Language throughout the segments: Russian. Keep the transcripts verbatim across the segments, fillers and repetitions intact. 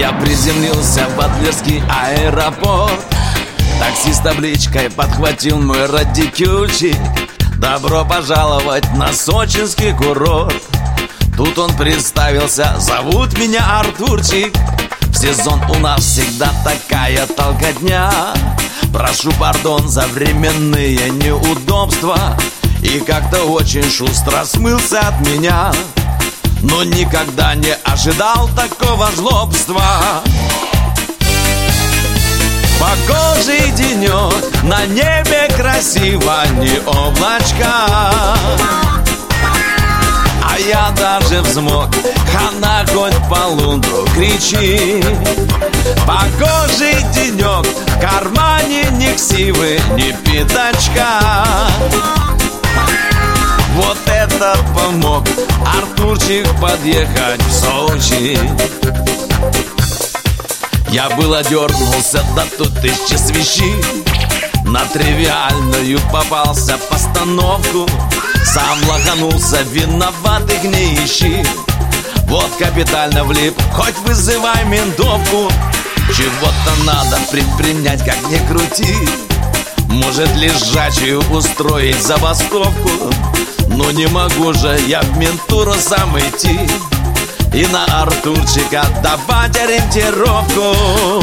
Я приземлился в Адлерский аэропорт. Такси с табличкой подхватил мой радикюльчик. Добро пожаловать на сочинский курорт. Тут он представился: зовут меня Артурчик. В сезон у нас всегда такая толкотня. Прошу пардон за временные неудобства. И как-то очень шустро смылся от меня. Но никогда не ожидал такого жлобства. Погожий денек, на небе красиво, не облачка. А я даже взмок, хана хоть по лундру кричи. Погожий денек, в кармане ни ксивы, ни пятачка. Вот это помог Артурчик подъехать в Сочи. Я было дернулся, да тут тысячи свищи. На тривиальную попался постановку. Сам лоханулся, виноватых не ищи. Вот капитально влип, хоть вызывай ментовку. Чего-то надо предпринять, как ни крути. Может лежачую устроить забастовку. Но не могу же я в ментуру сам идти и на Артурчика давать ориентировку.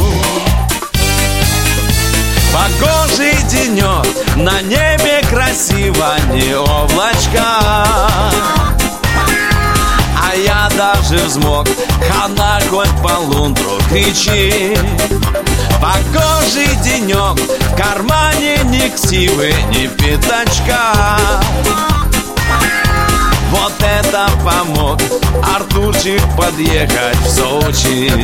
Погожий денек, на небе красиво, не облачка. А я даже взмок, хана хоть по лундру кричи. Погожий денек, в кармане ни ксивы, ни пятачка. Вот это помог Артурчик подъехать в Сочи.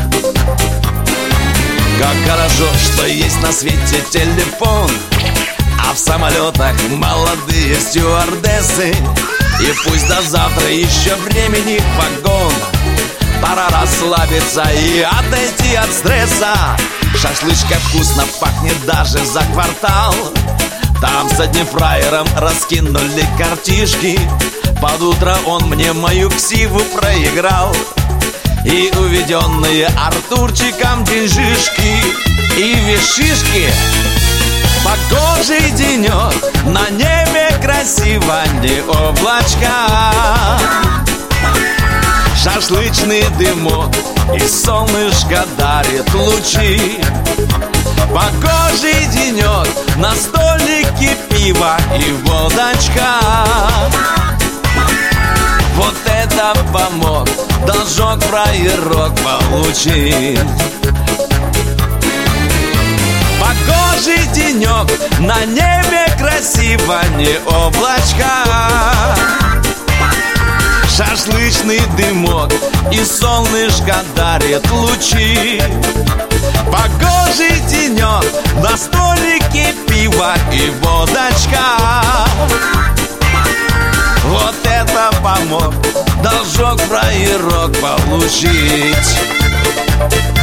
Как хорошо, что есть на свете телефон, а в самолетах молодые стюардессы. И пусть до завтра еще времени вагон. Пора расслабиться и отойти от стресса. Шашлычка вкусно пахнет даже за квартал. Там с одним фраером раскинули картишки. Под утро он мне мою ксиву проиграл. И уведенные Артурчиком деньжишки и вещишки. Погожий денек, на небе красиво, не облачка. Шашлычный дымок и солнышко дарит лучи. Погожий денек, на столике пиво и водочка. Вот это помог должок фраерок получить. Погожий денек, на небе красиво, не облачка. Шашлычный дымок и солнышко дарит лучи. Погожий денек, на столике пиво и водочка. Вот это помог должок фраерок получить.